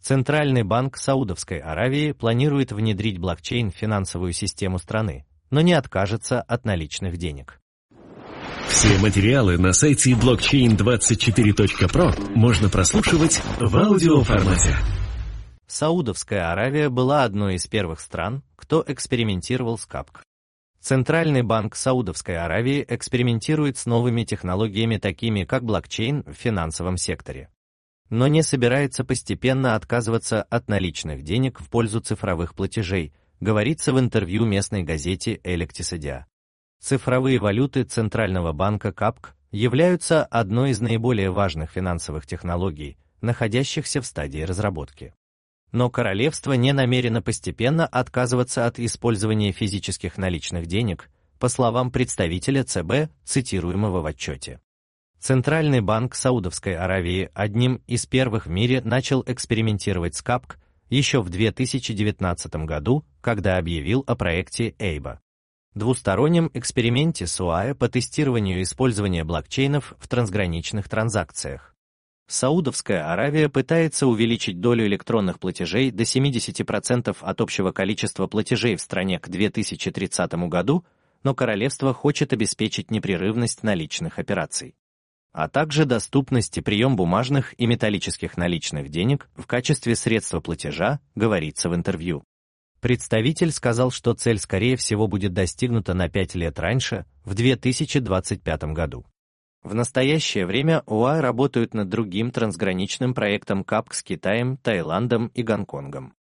Центральный банк Саудовской Аравии планирует внедрить блокчейн в финансовую систему страны, но не откажется от наличных денег. Все материалы на сайте blockchain24.pro можно прослушивать в аудиоформате. Саудовская Аравия была одной из первых стран, кто экспериментировал с КАПК. Центральный банк Саудовской Аравии экспериментирует с новыми технологиями, такими как блокчейн в финансовом секторе, но не собирается постепенно отказываться от наличных денег в пользу цифровых платежей, говорится в интервью местной газете «Электисадиа». Цифровые валюты Центрального банка КАПК являются одной из наиболее важных финансовых технологий, находящихся в стадии разработки. Но королевство не намерено постепенно отказываться от использования физических наличных денег, по словам представителя ЦБ, цитируемого в отчете. Центральный банк Саудовской Аравии одним из первых в мире начал экспериментировать с КАПК еще в 2019 году, когда объявил о проекте EIBA. Двустороннем эксперименте с ОАЭ по тестированию использования блокчейнов в трансграничных транзакциях. Саудовская Аравия пытается увеличить долю электронных платежей до 70% от общего количества платежей в стране к 2030 году, но королевство хочет обеспечить непрерывность наличных операций, а также доступность и прием бумажных и металлических наличных денег в качестве средства платежа, говорится в интервью. Представитель сказал, что цель, скорее всего, будет достигнута на 5 лет раньше, в 2025 году. В настоящее время ОАЭ работают над другим трансграничным проектом КАПК с Китаем, Таиландом и Гонконгом.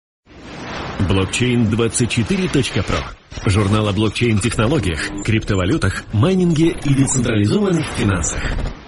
Blockchain24.pro. Журнал о блокчейн-технологиях, криптовалютах, майнинге и децентрализованных финансах.